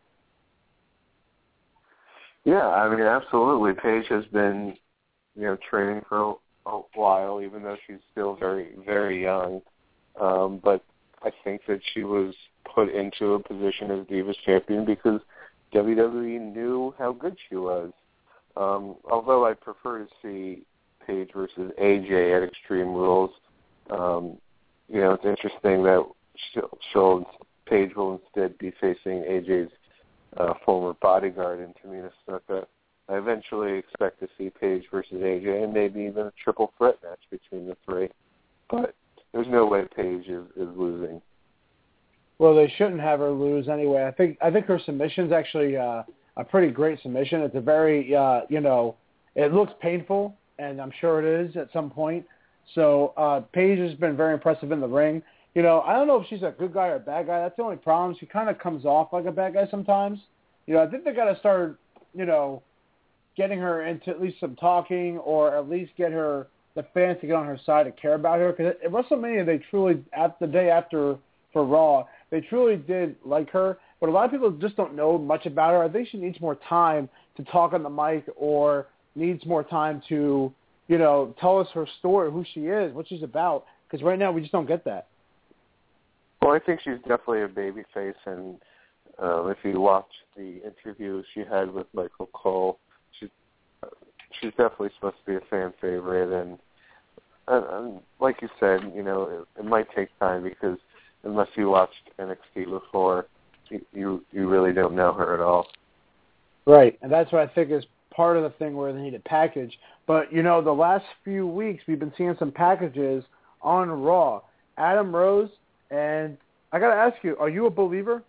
Yeah, I mean, absolutely. Paige has been, you know, training for a, a while, even though she's still very, very young. Um, but I think that she was put into a position as Divas Champion because W W E knew how good she was. Um, although I prefer to see Paige versus A J at Extreme Rules, um, you know, it's interesting that she'll, she'll, Paige will instead be facing A J's uh, former bodyguard in Tamina Snuka. I eventually expect to see Paige versus A J and maybe even a triple threat match between the three. But there's no way Paige is, is losing. Well, they shouldn't have her lose anyway. I think I think her submission's actually uh, a pretty great submission. It's a very, uh, you know, it looks painful, and I'm sure it is at some point. So uh, Paige has been very impressive in the ring. You know, I don't know if she's a good guy or a bad guy. That's the only problem. She kind of comes off like a bad guy sometimes. You know, I think they got to start, you know, getting her into at least some talking, or at least get her, the fans to get on her side to care about her. Because at WrestleMania, they truly, at the day after for Raw, they truly did like her. But a lot of people just don't know much about her. I think she needs more time to talk on the mic, or needs more time to, you know, tell us her story, who she is, what she's about. Because right now we just don't get that. Well, I think she's definitely a babyface, and um, if you watch the interview she had with Michael Cole, she's she's definitely supposed to be a fan favorite. And, and, and like you said, you know, it, it might take time because unless you watched N X T before, you, you you really don't know her at all. Right, and that's what I think is part of the thing where they need a package. But, you know, the last few weeks we've been seeing some packages on Raw. Adam Rose, and I got to ask you, are you a believer?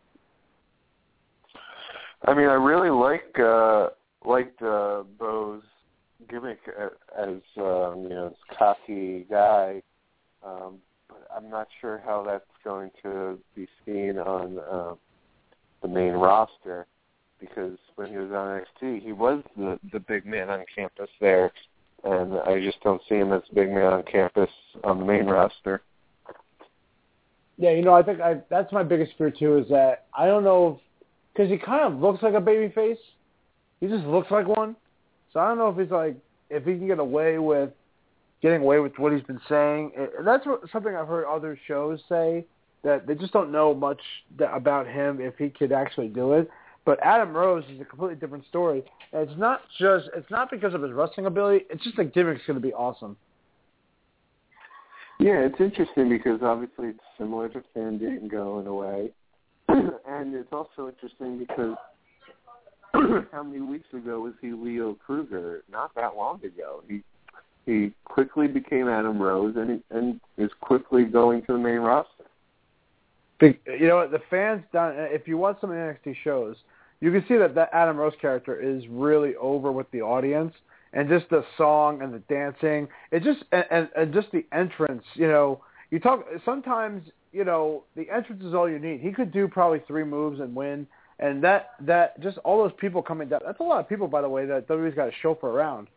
I mean, I really like uh, liked uh, Bo's gimmick as um, you know, this cocky guy. Um, but I'm not sure how that's going to be seen on uh, the main roster, because when he was on N X T, he was the, the big man on campus there, and I just don't see him as the big man on campus on the main roster. Yeah, you know, I think I, that's my biggest fear, too, is that I don't know, because he kind of looks like a babyface. He just looks like one. So I don't know if he's like, if he can get away with getting away with what he's been saying. And that's what, something I've heard other shows say, that they just don't know much that, about him if he could actually do it. But Adam Rose is a completely different story. And it's not just, it's not because of his wrestling ability. It's just the gimmick's going to be awesome. Yeah, it's interesting because obviously it's similar to Fandango in a way. And it's also interesting because how many weeks ago was he Leo Kruger? Not that long ago. He he quickly became Adam Rose and he, and is quickly going to the main roster. You know what, the fans down, if you watch some of the N X T shows, you can see that that Adam Rose character is really over with the audience, and just the song and the dancing, it just and, and just the entrance. You know, you talk sometimes. You know, the entrance is all you need. He could do probably three moves and win, and that that just all those people coming down. That's a lot of people, by the way, that W W E's got to chauffeur around.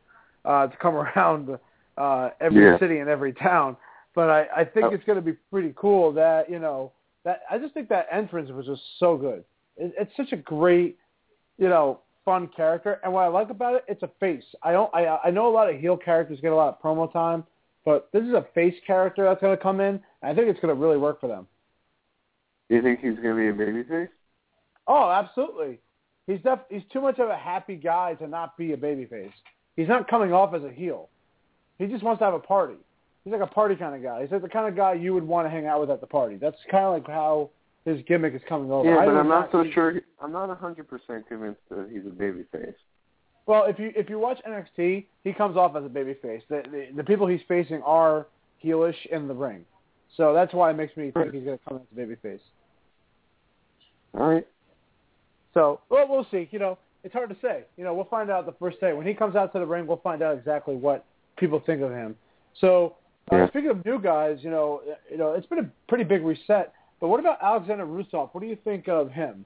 uh, to come around uh, every yeah. city and every town. But I, I think oh. it's going to be pretty cool that, you know, that I just think that entrance was just so good. It, it's such a great, you know, fun character. And what I like about it, it's a face. I don't. I, I know a lot of heel characters get a lot of promo time, but this is a face character that's going to come in, and I think it's going to really work for them. You think he's going to be a babyface? Oh, absolutely. He's def- he's too much of a happy guy to not be a babyface. He's not coming off as a heel. He just wants to have a party. He's like a party kind of guy. He's like the kind of guy you would want to hang out with at the party. That's kind of like how his gimmick is coming over. Yeah, I but I'm not, not so he- sure. I'm not one hundred percent convinced that he's a babyface. Well, if you if you watch N X T, he comes off as a babyface. The, the the people he's facing are heelish in the ring, so that's why it makes me think he's going to come in as a babyface. All right. So, well, we'll see. You know, it's hard to say. You know, we'll find out the first day when he comes out to the ring. We'll find out exactly what people think of him. So, uh, yeah. speaking of new guys, you know, you know, it's been a pretty big reset. But what about Alexander Rusev? What do you think of him?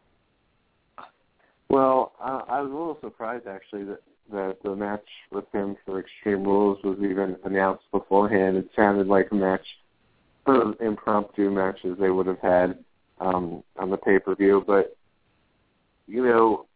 Well, I, I was a little surprised actually that that the match with him for Extreme Rules was even announced beforehand. It sounded like a match, sort of impromptu matches they would have had um, on the pay-per-view. But, you know,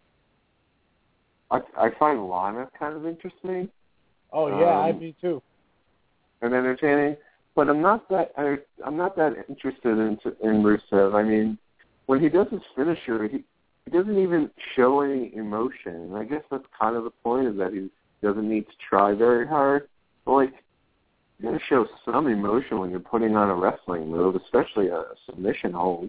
I, I find Lana kind of interesting. Oh, yeah, um, I me too. And entertaining. But I'm not that I, I'm not that interested in, in Rusev. I mean, when he does his finisher, he He doesn't even show any emotion. And I guess that's kind of the point, is that he doesn't need to try very hard. But, like, you got to show some emotion when you're putting on a wrestling move, especially a submission hold.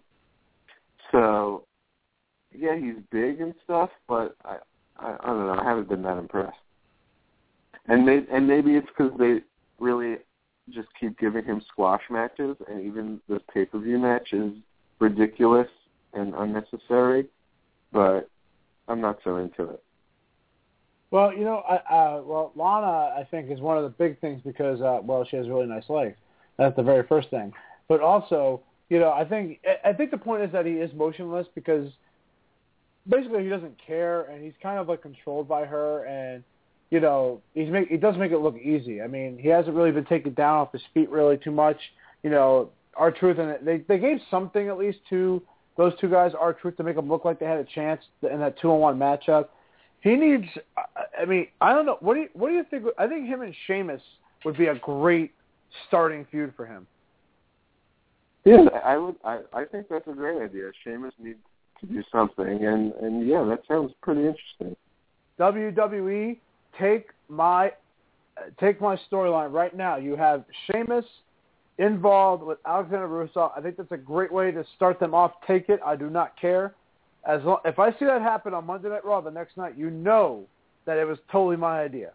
So, yeah, he's big and stuff, but I, I, I don't know. I haven't been that impressed. And, may, and maybe it's because they really just keep giving him squash matches, and even this pay-per-view match is ridiculous and unnecessary. But I'm not so into it. Well, you know, I, uh, well, Lana, I think, is one of the big things because, uh, well, she has really nice legs. That's the very first thing. But also, you know, I think I think the point is that he is motionless because basically he doesn't care, and he's kind of like controlled by her, and you know, he's make he does make it look easy. I mean, he hasn't really been taken down off his feet really too much. You know, R-Truth, and they they gave something at least to those two guys, R-Truth, to make them look like they had a chance in that two-on-one matchup. He needs, I mean, I don't know. What do you, what do you think? I think him and Sheamus would be a great starting feud for him. Yeah, I would. I, I think that's a great idea. Sheamus needs to do something, and, and yeah, that sounds pretty interesting. W W E, take my take my storyline right now. You have Sheamus involved with Alexander Rusev. I think that's a great way to start them off. Take it. I do not care. As long, if I see that happen on Monday Night Raw the next night, you know that it was totally my idea.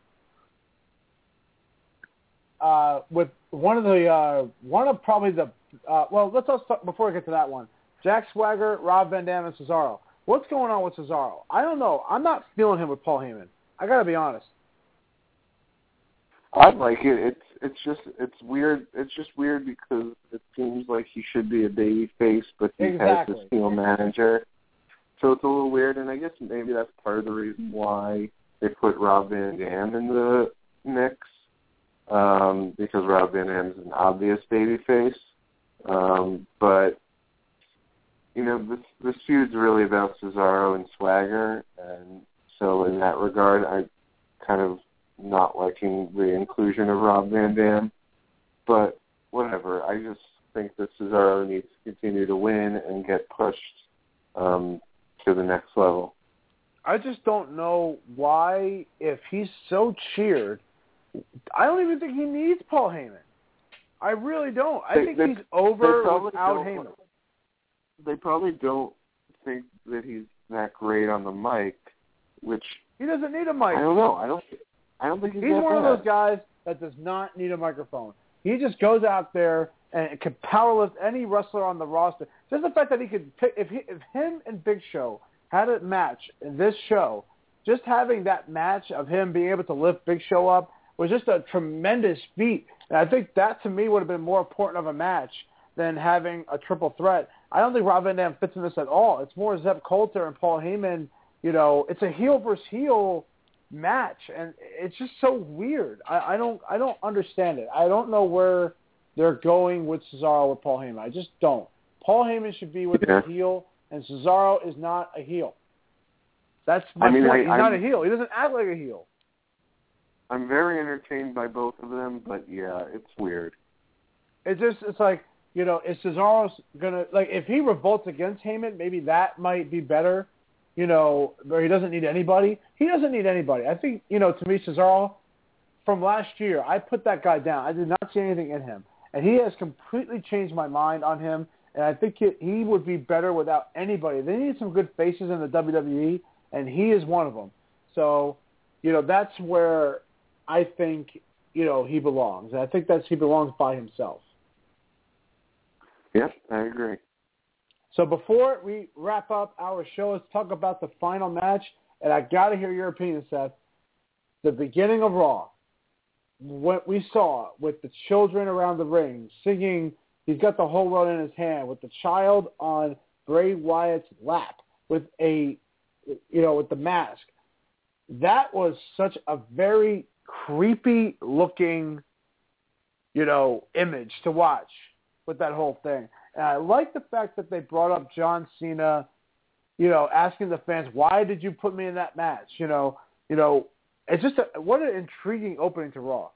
Uh, with one of the uh, one of probably the uh, well, let's also talk, before we get to that one. Jack Swagger, Rob Van Dam, and Cesaro. What's going on with Cesaro? I don't know. I'm not feeling him with Paul Heyman. I got to be honest. I like it. It's it's just it's weird. It's just weird because it seems like he should be a baby face, but he exactly. has this heel manager. So it's a little weird, and I guess maybe that's part of the reason why they put Rob Van Dam in the mix, um, because Rob Van Dam is an obvious baby face. Um, but you know, this this feud's really about Cesaro and Swagger, and so in that regard, I kind of not liking the inclusion of Rob Van Dam, but whatever. I just think that Cesaro needs to continue to win and get pushed um, to the next level. I just don't know why, if he's so cheered, I don't even think he needs Paul Heyman. I really don't. I they, think they, he's over without don't, Heyman. They probably don't think that he's that great on the mic, which he doesn't need a mic. I don't know. I don't. I don't think he's, he's that one bad. of those guys that does not need a microphone. He just goes out there and can powerlift any wrestler on the roster. Just the fact that he could pick, if he, if him and Big Show had a match in this show, just having that match of him being able to lift Big Show up was just a tremendous feat. And I think that, to me, would have been more important of a match than having a triple threat. I don't think Rob Van Dam fits in this at all. It's more Zeb Coulter and Paul Heyman. You know, it's a heel versus heel match, and it's just so weird. I, I don't I don't understand it. I don't know where they're going with Cesaro with Paul Heyman. I just don't. Paul Heyman should be with yeah. the heel, and Cesaro is not a heel. That's my I mean, point. I, He's I'm, not a heel. He doesn't act like a heel. I'm very entertained by both of them, but yeah, it's weird. It's just, it's like, you know, is Cesaro's gonna, like, if he revolts against Heyman, maybe that might be better, you know, where he doesn't need anybody. He doesn't need anybody. I think, you know, to me, Cesaro, from last year, I put that guy down. I did not see anything in him. And he has completely changed my mind on him, and I think he, he would be better without anybody. They need some good faces in the W W E, and he is one of them. So, you know, that's where I think, you know, he belongs. And I think that's he belongs by himself. Yes, I agree. So before we wrap up our show, let's talk about the final match. And I got to hear your opinion, Seth. The beginning of Raw, what we saw with the children around the ring singing, he's got the whole world in his hand, with the child on Bray Wyatt's lap, with a, you know, with the mask. That was such a very creepy looking, you know, image to watch with that whole thing. And I like the fact that they brought up John Cena, you know, asking the fans, why did you put me in that match? You know, you know, it's just a, what an intriguing opening to Raw.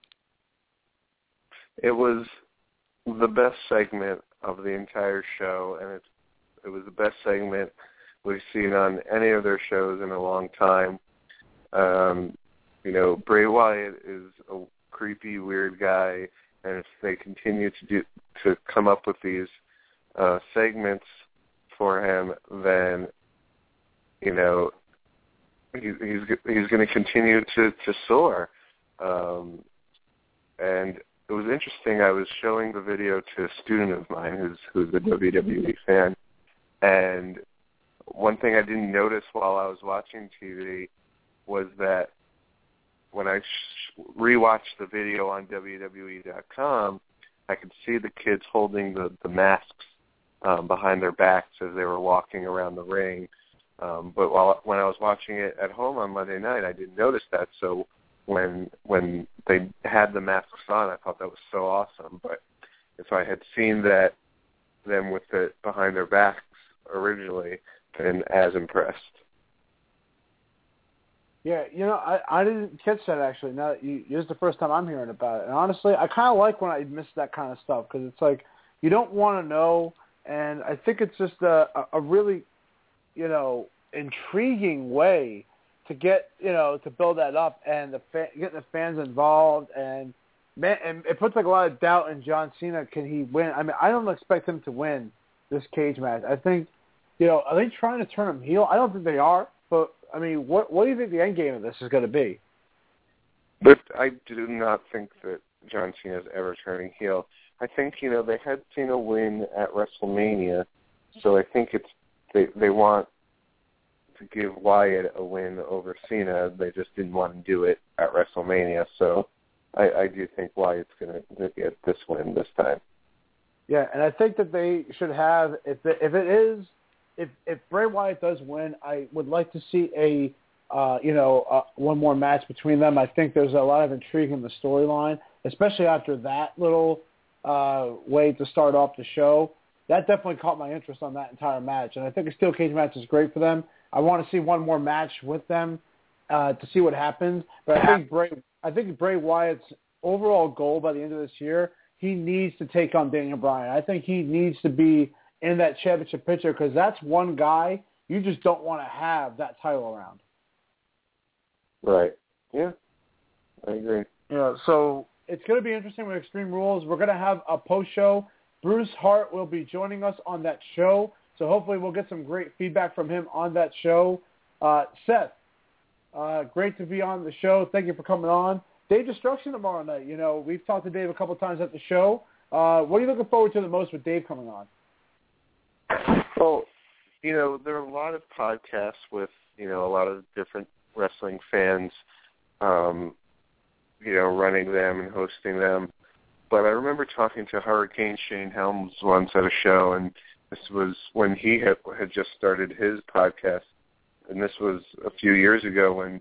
It was the best segment of the entire show, and it's, it was the best segment we've seen on any of their shows in a long time. Um, you know, Bray Wyatt is a creepy, weird guy, and if they continue to do to come up with these uh, segments for him, then you know he, he's he's going to continue to to soar. Um, and it was interesting. I was showing the video to a student of mine who's who's a W W E fan, and one thing I didn't notice while I was watching T V was that when I sh- rewatched the video on W W E dot com, I could see the kids holding the, the masks um, behind their backs as they were walking around the ring. Um, but while when I was watching it at home on Monday night, I didn't notice that. So when when they had the masks on, I thought that was so awesome. But if I had seen that them with it behind their backs originally, then as impressed. Yeah, you know, I, I didn't catch that actually. Now that you, this is the first time I'm hearing about it. And honestly, I kind of like when I miss that kind of stuff because it's like you don't want to know, and I think it's just a, a really, you know, intriguing way to get, you know, to build that up and the fa- getting the fans involved, and man, and it puts like a lot of doubt in John Cena. Can he win? I mean, I don't expect him to win this cage match. I think, you know, are they trying to turn him heel? I don't think they are, but. I mean, what what do you think the end game of this is going to be? But I do not think that John Cena is ever turning heel. I think, you know, they had Cena win at WrestleMania, so I think it's they they want to give Wyatt a win over Cena. They just didn't want to do it at WrestleMania, so I, I do think Wyatt's going to get this win this time. Yeah, and I think that they should have, if it, if it is, If if Bray Wyatt does win, I would like to see a, uh, you know, uh, one more match between them. I think there's a lot of intrigue in the storyline, especially after that little uh, way to start off the show. That definitely caught my interest on that entire match, and I think a steel cage match is great for them. I want to see one more match with them uh, to see what happens. But I think Bray, I think Bray Wyatt's overall goal by the end of this year, he needs to take on Daniel Bryan. I think he needs to be in that championship picture, because that's one guy you just don't want to have that title around. Right. Yeah, I agree. Yeah, so it's going to be interesting with Extreme Rules. We're going to have a post-show. Bruce Hart will be joining us on that show, so hopefully we'll get some great feedback from him on that show. Uh, Seth, uh, great to be on the show. Thank you for coming on. Dave Destruction tomorrow night. You know, we've talked to Dave a couple times at the show. Uh, what are you looking forward to the most with Dave coming on? Well, you know, there are a lot of podcasts with, you know, a lot of different wrestling fans, um, you know, running them and hosting them. But I remember talking to Hurricane Shane Helms once at a show, and this was when he had, had just started his podcast. And this was a few years ago when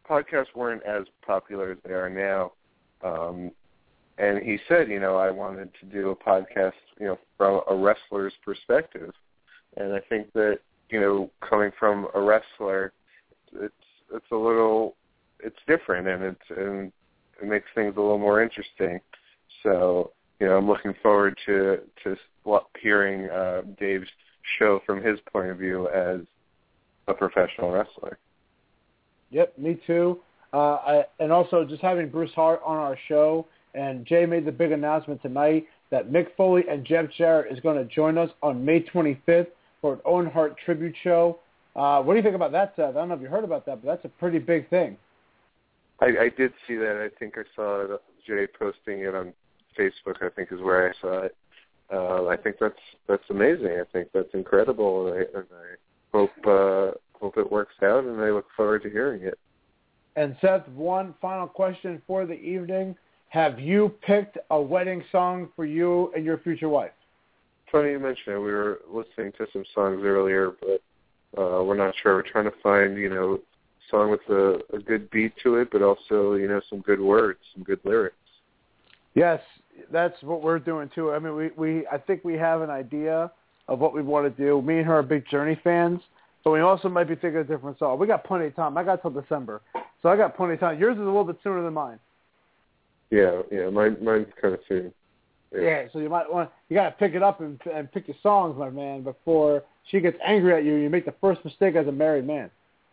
podcasts weren't as popular as they are now. Um, and he said, you know, I wanted to do a podcast, you know, from a wrestler's perspective. And I think that, you know, coming from a wrestler, it's it's a little, it's different, and it's and it makes things a little more interesting. So, you know, I'm looking forward to to hearing uh, Dave's show from his point of view as a professional wrestler. Yep, me too. Uh, I, and also just having Bruce Hart on our show, and Jay made the big announcement tonight that Mick Foley and Jeff Jarrett is going to join us on May twenty-fifth for an Owen Hart tribute show. Uh, what do you think about that, Seth? I don't know if you heard about that, but that's a pretty big thing. I, I did see that. I think I saw it, Jay posting it on Facebook, I think is where I saw it. Uh, I think that's that's amazing. I think that's incredible, and I, and I hope uh, hope it works out, and I look forward to hearing it. And Seth, one final question for the evening. Have you picked a wedding song for you and your future wife? Funny you mention it. We were listening to some songs earlier, but uh, we're not sure. We're trying to find, you know, a song with a, a good beat to it, but also, you know, some good words, some good lyrics. Yes, that's what we're doing too. I mean, we, we I think we have an idea of what we want to do. Me and her are big Journey fans, but we also might be thinking of a different song. We got plenty of time. I got till December, so I got plenty of time. Yours is a little bit sooner than mine. Yeah, yeah, mine, mine's kind of soon. Yeah. yeah, so you might want you got to pick it up and, and pick your songs, my man, before she gets angry at you. You make the first mistake as a married man.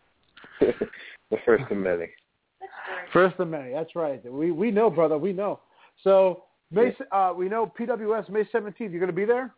The first of many. First of many. That's right. We we know, brother. We know. So May, uh, we know P W S May seventeenth. You're going to be there?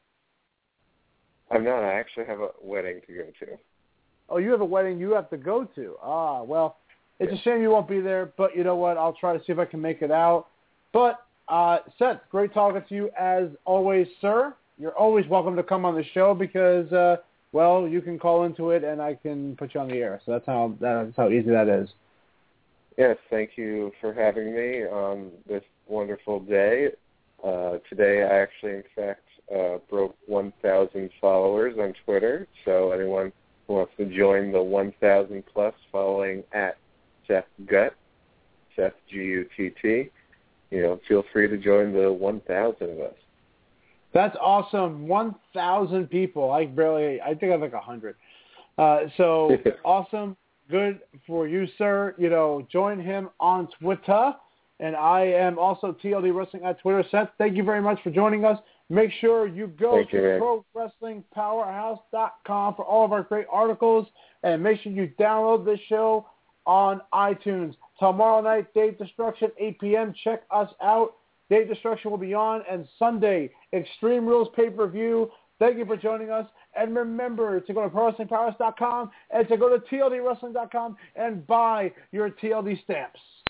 I'm not. I actually have a wedding to go to. Oh, you have a wedding you have to go to. Ah, well, it's yeah. a shame you won't be there, but you know what? I'll try to see if I can make it out. But uh, Seth, great talking to you as always, sir. You're always welcome to come on the show because, uh, well, you can call into it and I can put you on the air. So that's how that's how easy that is. Yes, thank you for having me on this wonderful day. Uh, today I actually, in fact, uh, broke one thousand followers on Twitter. So anyone who wants to join the one thousand plus following at Seth Gutt, Seth G U T T, you know, feel free to join the one thousand of us. That's awesome. one thousand people. I barely, I think I have like one hundred. Uh, so awesome. Good for you, sir. You know, join him on Twitter. And I am also T L D Wrestling at Twitter. Seth, thank you very much for joining us. Make sure you go thank to you, pro wrestling powerhouse dot com for all of our great articles. And make sure you download this show on iTunes. Tomorrow night, Dave Destruction, eight p.m. Check us out. Dave Destruction will be on. And Sunday, Extreme Rules pay-per-view. Thank you for joining us. And remember to go to pro wrestling powerhouse dot com and to go to T L D wrestling dot com and buy your T L D stamps.